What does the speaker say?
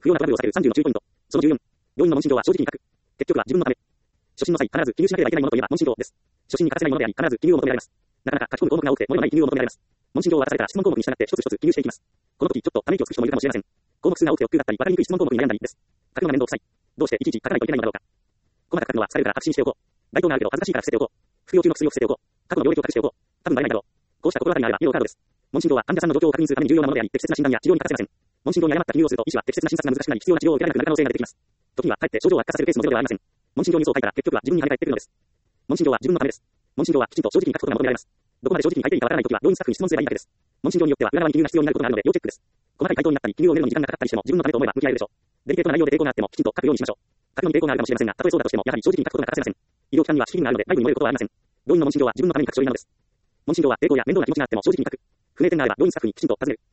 不要なトラブルを避ける30の注意ポイント。その14。病院の問診票は正直に書く。結局は自分のため。初診の際、必ず記入しなければいけないものといえば問診票です。初診に欠かせないものであり、必ず記入を求められます。なかなか書き込む項目が多くて、漏れのない記入を求められます。問診票を渡されたら質問項目に従って一つ一つ記入していきます。この時、ちょっとため息をつく人もいるかもしれません。項目数が多くて億劫だったり、わかりにくい質問項目に悩んだりです。書くのが面倒くさい。どうしていちいち書かないといけないのだろうか。細かく書くのは疲れるから確信しておこう。該当があるけど恥ずかしいから伏せておこう。服用中の薬を伏せておこう。過去の病歴を隠しておこう。多分バレないだろう。こうした心当たりがあればイエローカードです。問診票は患者さんの状況を確認するために重要なものであり、適切な診断や治療に欠かせません。問診票に誤った記入をすると医師は適切な診察が難しくなり、必要な治療を受けられなくなる可能性が出てきます。時にはかえって症状を悪化させるケースもゼロではありません。問診票に嘘を書いたら結局は自分に跳ね返ってくるのです。問診票は自分のためです。問診票はきちんと正直に書くことが求められます。どこまで正直に書いていいかわからないときは病院スタッフに質問すればいいだけです。問診票によっては裏側に記入が必要になることがあるので要チェックです。細かい回答になったり記入を埋めるのに時間がかかったりしても自分のためと思えば向き合えるでしょう。デリケートな内容で抵抗があってもきちんと書くようにしましょう。書くのに抵抗があるかもしれませんが、たとえそうだとしてもやはり正直に書くことが欠かせません。医療機関には資金があるので内部に漏れることはありません。病院の問診票は自分のために書く書類なのです。問診票は抵抗や面倒な気持ちがあっても正直に書く。不明点があれば病院スタッフにきちんと尋ねる。